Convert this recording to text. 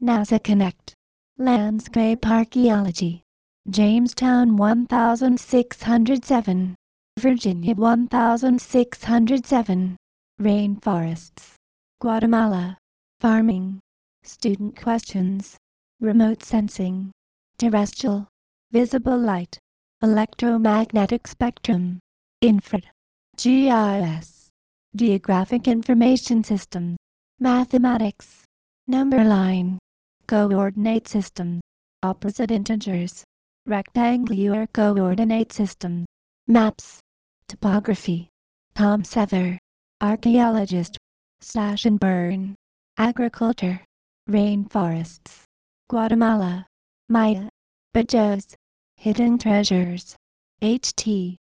NASA Connect. Landscape Archaeology. Jamestown 1607. Virginia 1607. Rainforests. Guatemala. Farming. Student questions. Remote sensing. Terrestrial. Visible light. Electromagnetic spectrum. Infrared. GIS. Geographic Information System. Mathematics. Number line. Coordinate system. Opposite integers. Rectangular coordinate system. Maps. Topography. Tom Sever. Archaeologist. Slash and burn. Agriculture. Rainforests. Guatemala. Maya. Bajos. Hidden treasures. HT.